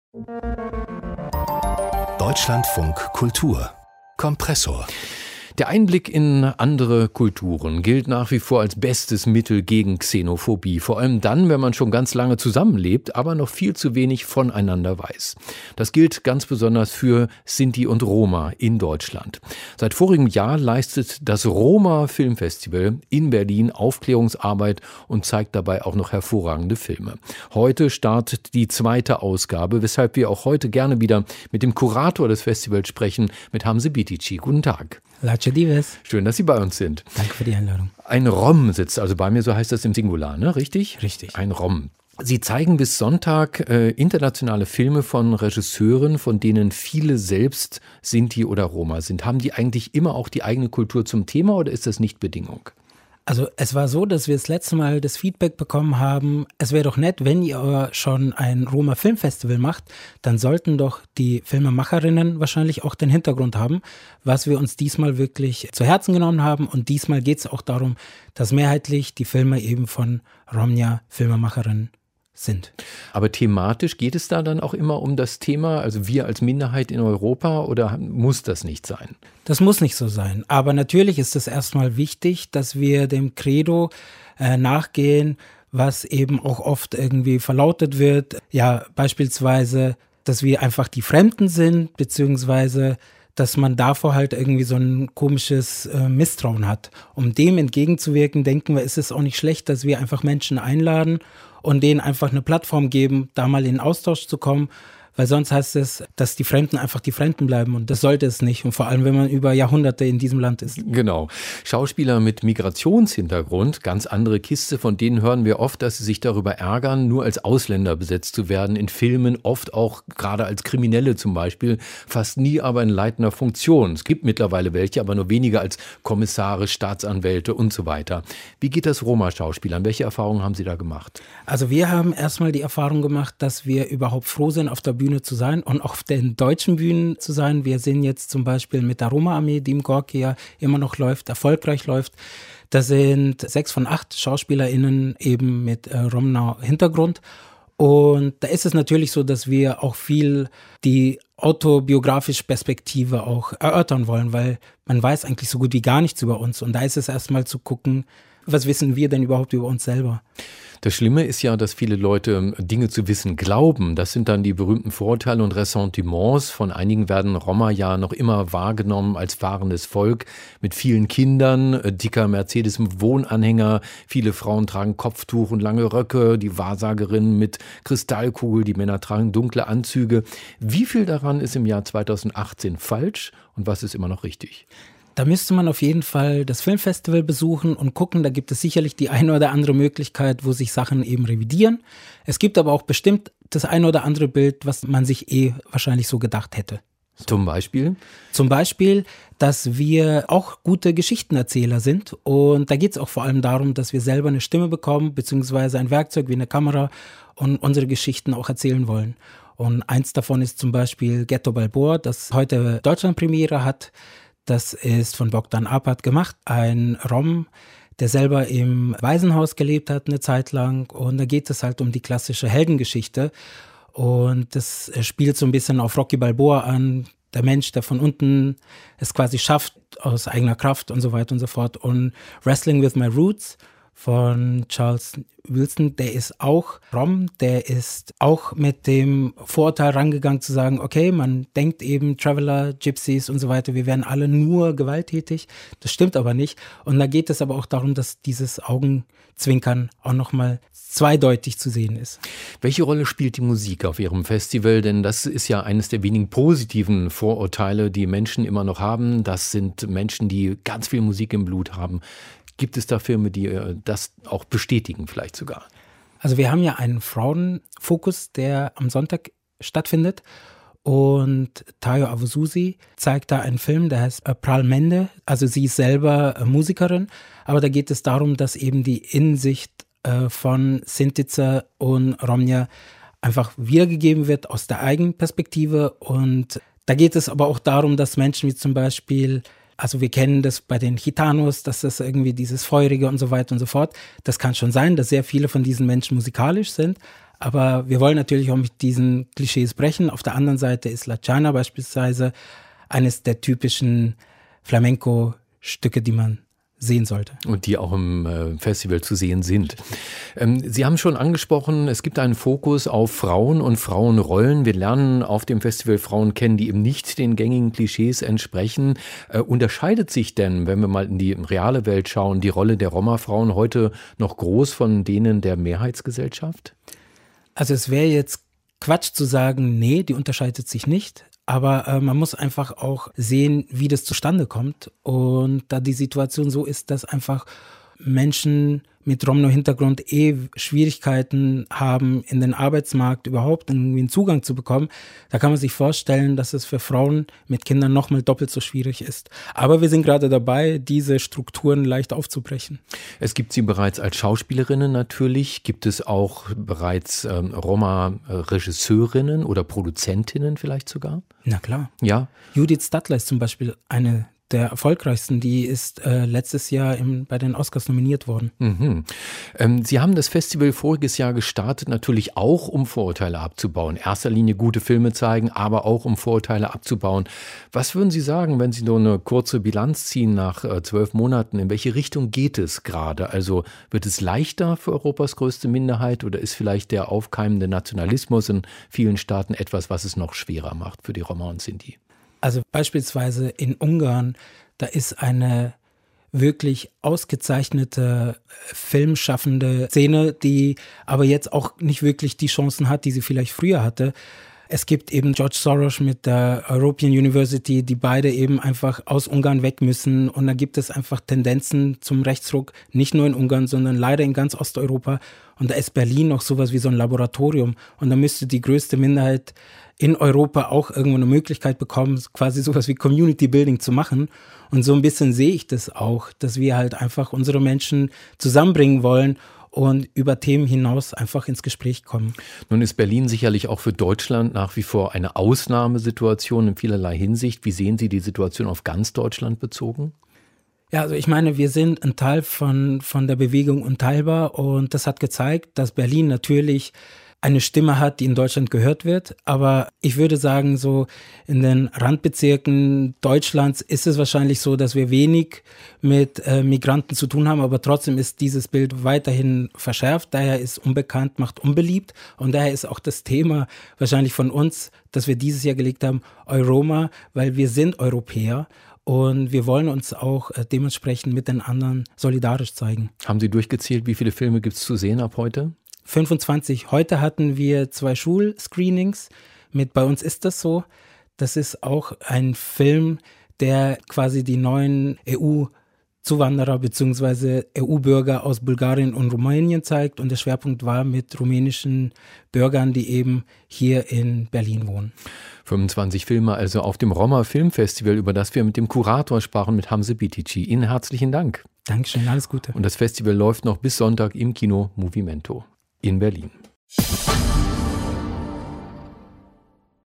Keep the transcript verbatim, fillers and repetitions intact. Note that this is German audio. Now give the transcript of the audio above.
Deutschlandfunk Kultur Kompressor. Der Einblick in andere Kulturen gilt nach wie vor als bestes Mittel gegen Xenophobie. Vor allem dann, wenn man schon ganz lange zusammenlebt, aber noch viel zu wenig voneinander weiß. Das gilt ganz besonders für Sinti und Roma in Deutschland. Seit vorigem Jahr leistet das Roma Filmfestival in Berlin Aufklärungsarbeit und zeigt dabei auch noch hervorragende Filme. Heute startet die zweite Ausgabe, weshalb wir auch heute gerne wieder mit dem Kurator des Festivals sprechen, mit Hamze Bitici. Guten Tag. Lace Dives. Schön, dass Sie bei uns sind. Danke für die Einladung. Ein Rom sitzt also bei mir, so heißt das im Singular, ne? Richtig? Richtig. Ein Rom. Sie zeigen bis Sonntag äh, internationale Filme von Regisseuren, von denen viele selbst Sinti oder Roma sind. Haben die eigentlich immer auch die eigene Kultur zum Thema oder ist das nicht Bedingung? Also es war so, dass wir das letzte Mal das Feedback bekommen haben, es wäre doch nett, wenn ihr schon ein Roma Filmfestival macht, dann sollten doch die Filmemacherinnen wahrscheinlich auch den Hintergrund haben, was wir uns diesmal wirklich zu Herzen genommen haben. Und diesmal geht es auch darum, dass mehrheitlich die Filme eben von Romnia Filmemacherinnen sind. Aber thematisch geht es da dann auch immer um das Thema, also wir als Minderheit in Europa, oder muss das nicht sein? Das muss nicht so sein. Aber natürlich ist es erstmal wichtig, dass wir dem Credo äh, nachgehen, was eben auch oft irgendwie verlautet wird. Ja, beispielsweise, dass wir einfach die Fremden sind, beziehungsweise dass man davor halt irgendwie so ein komisches äh, Misstrauen hat. Um dem entgegenzuwirken, denken wir, ist es auch nicht schlecht, dass wir einfach Menschen einladen und denen einfach eine Plattform geben, da mal in Austausch zu kommen, weil sonst heißt es, dass die Fremden einfach die Fremden bleiben und das sollte es nicht und vor allem, wenn man über Jahrhunderte in diesem Land ist. Genau. Schauspieler mit Migrationshintergrund, ganz andere Kiste, von denen hören wir oft, dass sie sich darüber ärgern, nur als Ausländer besetzt zu werden, in Filmen, oft auch gerade als Kriminelle zum Beispiel, fast nie aber in leitender Funktion. Es gibt mittlerweile welche, aber nur weniger als Kommissare, Staatsanwälte und so weiter. Wie geht das Roma-Schauspielern? Welche Erfahrungen haben Sie da gemacht? Also wir haben erstmal die Erfahrung gemacht, dass wir überhaupt froh sind, auf der Bühne zu sein und auf den deutschen Bühnen zu sein. Wir sind jetzt zum Beispiel mit der Roma-Armee, die im Gorki ja immer noch läuft, erfolgreich läuft. Da sind sechs von acht SchauspielerInnen eben mit äh, Romna-Hintergrund. Und da ist es natürlich so, dass wir auch viel die autobiografische Perspektive auch erörtern wollen, weil man weiß eigentlich so gut wie gar nichts über uns. Und da ist es erstmal zu gucken, was wissen wir denn überhaupt über uns selber? Das Schlimme ist ja, dass viele Leute Dinge zu wissen glauben. Das sind dann die berühmten Vorurteile und Ressentiments. Von einigen werden Roma ja noch immer wahrgenommen als fahrendes Volk mit vielen Kindern, dicker Mercedes im Wohnanhänger. Viele Frauen tragen Kopftuch und lange Röcke, die Wahrsagerinnen mit Kristallkugel, die Männer tragen dunkle Anzüge. Wie viel daran ist im Jahr zweitausendachtzehn falsch und was ist immer noch richtig? Da müsste man auf jeden Fall das Filmfestival besuchen und gucken, da gibt es sicherlich die eine oder andere Möglichkeit, wo sich Sachen eben revidieren. Es gibt aber auch bestimmt das eine oder andere Bild, was man sich eh wahrscheinlich so gedacht hätte. So. Zum Beispiel? Zum Beispiel, dass wir auch gute Geschichtenerzähler sind und da geht es auch vor allem darum, dass wir selber eine Stimme bekommen, beziehungsweise ein Werkzeug wie eine Kamera und unsere Geschichten auch erzählen wollen. Und eins davon ist zum Beispiel Ghetto Balboa, das heute Deutschlandpremiere hat. Das ist von Bogdan Apat gemacht, ein Rom, der selber im Waisenhaus gelebt hat eine Zeit lang. Und da geht es halt um die klassische Heldengeschichte. Und das spielt so ein bisschen auf Rocky Balboa an, der Mensch, der von unten es quasi schafft, aus eigener Kraft und so weiter und so fort. Und Wrestling with My Roots von Charles Wilson, der ist auch Rom, der ist auch mit dem Vorurteil rangegangen zu sagen, okay, man denkt eben Traveler, Gypsies und so weiter, wir werden alle nur gewalttätig. Das stimmt aber nicht. Und da geht es aber auch darum, dass dieses Augenzwinkern auch nochmal zweideutig zu sehen ist. Welche Rolle spielt die Musik auf Ihrem Festival? Denn das ist ja eines der wenigen positiven Vorurteile, die Menschen immer noch haben. Das sind Menschen, die ganz viel Musik im Blut haben. Gibt es da Filme, die das auch bestätigen vielleicht sogar? Also wir haben ja einen Frauenfokus, der am Sonntag stattfindet und Tayo Awuzusi zeigt da einen Film, der heißt Pral Mende. Also sie ist selber Musikerin, aber da geht es darum, dass eben die Innensicht von Sintica und Romnia einfach wiedergegeben wird aus der eigenen Perspektive und da geht es aber auch darum, dass Menschen wie zum Beispiel Also wir kennen das bei den Gitanos, dass das irgendwie dieses Feurige und so weiter und so fort. Das kann schon sein, dass sehr viele von diesen Menschen musikalisch sind. Aber wir wollen natürlich auch mit diesen Klischees brechen. Auf der anderen Seite ist La Chana beispielsweise eines der typischen Flamenco-Stücke, die man sehen sollte. Und die auch im äh, Festival zu sehen sind. Ähm, Sie haben schon angesprochen, es gibt einen Fokus auf Frauen und Frauenrollen. Wir lernen auf dem Festival Frauen kennen, die eben nicht den gängigen Klischees entsprechen. Äh, unterscheidet sich denn, wenn wir mal in die reale Welt schauen, die Rolle der Roma-Frauen heute noch groß von denen der Mehrheitsgesellschaft? Also es wäre jetzt Quatsch zu sagen, nee, die unterscheidet sich nicht. Aber äh, man muss einfach auch sehen, wie das zustande kommt. Und da die Situation so ist, dass einfach Menschen mit Romno-Hintergrund eh Schwierigkeiten haben, in den Arbeitsmarkt überhaupt irgendwie einen Zugang zu bekommen, da kann man sich vorstellen, dass es für Frauen mit Kindern nochmal doppelt so schwierig ist. Aber wir sind gerade dabei, diese Strukturen leicht aufzubrechen. Es gibt sie bereits als Schauspielerinnen natürlich. Gibt es auch bereits ähm, Roma-Regisseurinnen oder Produzentinnen vielleicht sogar? Na klar. Ja. Judith Stadler ist zum Beispiel eine der erfolgreichsten, die ist äh, letztes Jahr im, bei den Oscars nominiert worden. Mhm. Ähm, Sie haben das Festival voriges Jahr gestartet, natürlich auch um Vorurteile abzubauen. In erster Linie gute Filme zeigen, aber auch um Vorurteile abzubauen. Was würden Sie sagen, wenn Sie nur eine kurze Bilanz ziehen nach äh, zwölf Monaten? In welche Richtung geht es gerade? Also wird es leichter für Europas größte Minderheit oder ist vielleicht der aufkeimende Nationalismus in vielen Staaten etwas, was es noch schwerer macht für die Roma und Sinti? Also beispielsweise in Ungarn, da ist eine wirklich ausgezeichnete filmschaffende Szene, die aber jetzt auch nicht wirklich die Chancen hat, die sie vielleicht früher hatte. Es gibt eben George Soros mit der European University, die beide eben einfach aus Ungarn weg müssen. Und da gibt es einfach Tendenzen zum Rechtsruck, nicht nur in Ungarn, sondern leider in ganz Osteuropa. Und da ist Berlin noch sowas wie so ein Laboratorium. Und da müsste die größte Minderheit in Europa auch irgendwo eine Möglichkeit bekommen, quasi sowas wie Community Building zu machen. Und so ein bisschen sehe ich das auch, dass wir halt einfach unsere Menschen zusammenbringen wollen und über Themen hinaus einfach ins Gespräch kommen. Nun ist Berlin sicherlich auch für Deutschland nach wie vor eine Ausnahmesituation in vielerlei Hinsicht. Wie sehen Sie die Situation auf ganz Deutschland bezogen? Ja, also ich meine, wir sind ein Teil von, von der Bewegung Unteilbar und das hat gezeigt, dass Berlin natürlich eine Stimme hat, die in Deutschland gehört wird. Aber ich würde sagen, so in den Randbezirken Deutschlands ist es wahrscheinlich so, dass wir wenig mit äh, Migranten zu tun haben. Aber trotzdem ist dieses Bild weiterhin verschärft. Daher ist unbekannt, macht unbeliebt. Und daher ist auch das Thema wahrscheinlich von uns, dass wir dieses Jahr gelegt haben, Euroma, weil wir sind Europäer. Und wir wollen uns auch äh, dementsprechend mit den anderen solidarisch zeigen. Haben Sie durchgezählt, wie viele Filme gibt es zu sehen ab heute? fünfundzwanzig. Heute hatten wir zwei Schulscreenings mit Bei uns ist das so. Das ist auch ein Film, der quasi die neuen E U-Zuwanderer bzw. E U-Bürger aus Bulgarien und Rumänien zeigt. Und der Schwerpunkt war mit rumänischen Bürgern, die eben hier in Berlin wohnen. fünfundzwanzig Filme also auf dem Roma Filmfestival, über das wir mit dem Kurator sprachen, mit Hamze Bitici. Ihnen herzlichen Dank. Dankeschön, alles Gute. Und das Festival läuft noch bis Sonntag im Kino Movimento in Berlin.